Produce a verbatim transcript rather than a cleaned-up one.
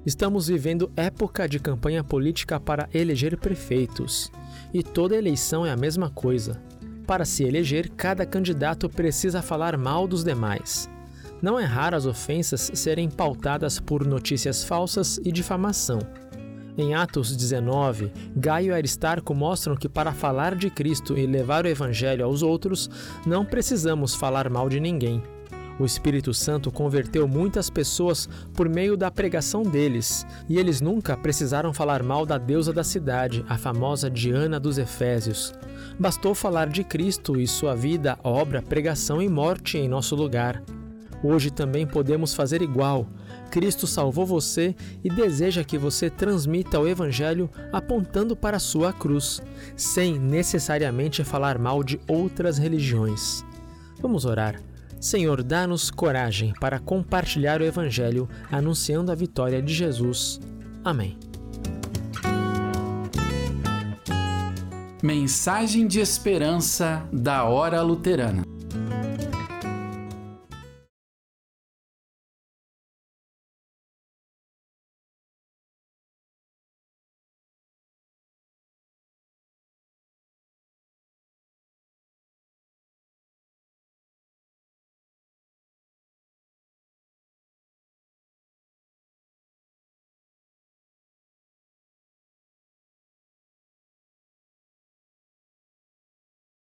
Estamos vivendo época de campanha política para eleger prefeitos. E toda eleição é a mesma coisa. Para se eleger, cada candidato precisa falar mal dos demais. Não é raro as ofensas serem pautadas por notícias falsas e difamação. Em Atos dezenove, Gaio e Aristarco mostram que para falar de Cristo e levar o Evangelho aos outros, não precisamos falar mal de ninguém. O Espírito Santo converteu muitas pessoas por meio da pregação deles, e eles nunca precisaram falar mal da deusa da cidade, a famosa Diana dos Efésios. Bastou falar de Cristo e sua vida, obra, pregação e morte em nosso lugar. Hoje também podemos fazer igual. Cristo salvou você e deseja que você transmita o Evangelho apontando para a sua cruz, sem necessariamente falar mal de outras religiões. Vamos orar. Senhor, dá-nos coragem para compartilhar o Evangelho, anunciando a vitória de Jesus. Amém. Mensagem de esperança da Hora Luterana.